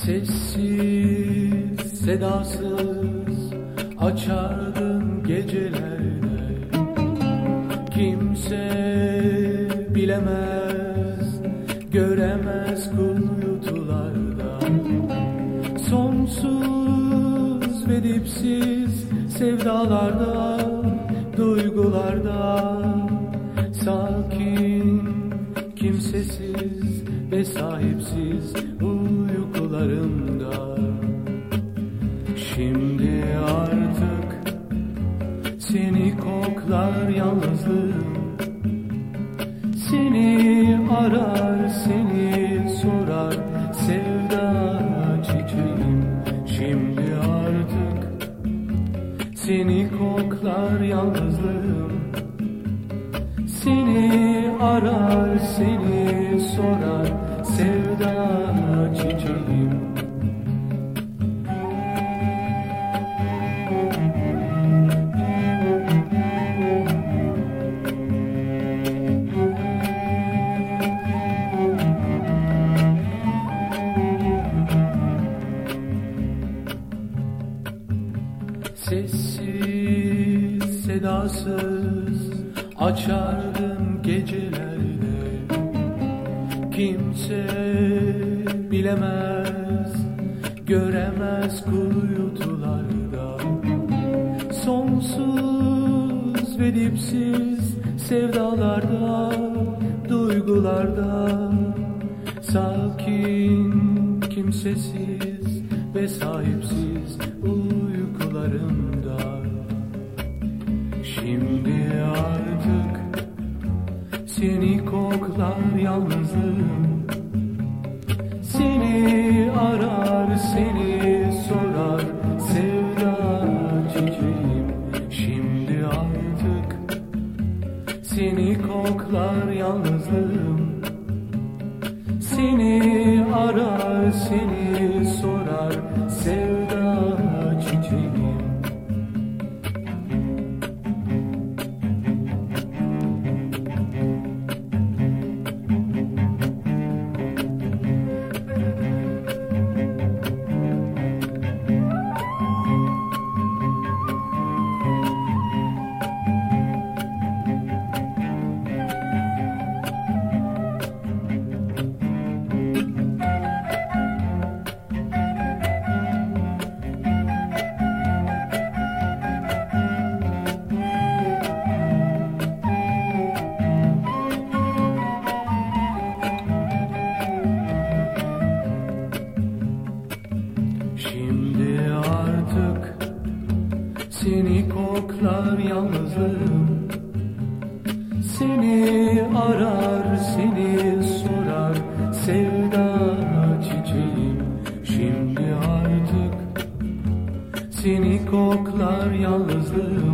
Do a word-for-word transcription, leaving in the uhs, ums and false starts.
Sessiz, sedasız açardın gecelerde. Kimse bilemez, göremez kuytularda. Sonsuz ve dipsiz sevdalarda, duygularda. Sakin, kimsesiz ve sahipsiz uykularımda. Şimdi artık seni koklar yalnızlığım. Seni arar, seni sorar sevda çiçeğim. Şimdi artık seni koklar yalnızlığım. Seni arar, seni sorar sevda çiçeğim. Sessiz, sedasız açardın gecelerde. Kimse bilemez, göremez kuytularda. Sonsuz ve dipsiz sevdalarda, duygularda. Sakin, kimsesiz ve sahipsiz uykularımda. Şimdi artık seni koklar yalnızlığım. Seni arar, seni sorar sevda çiçeğim. Şimdi artık seni koklar yalnızlığım. Seni arar, seni sorar sevda çiçeğim. Şimdi artık seni koklar yalnızlığım. Seni arar, seni sorar sevda çiçeğim. Şimdi artık seni koklar yalnızlığım.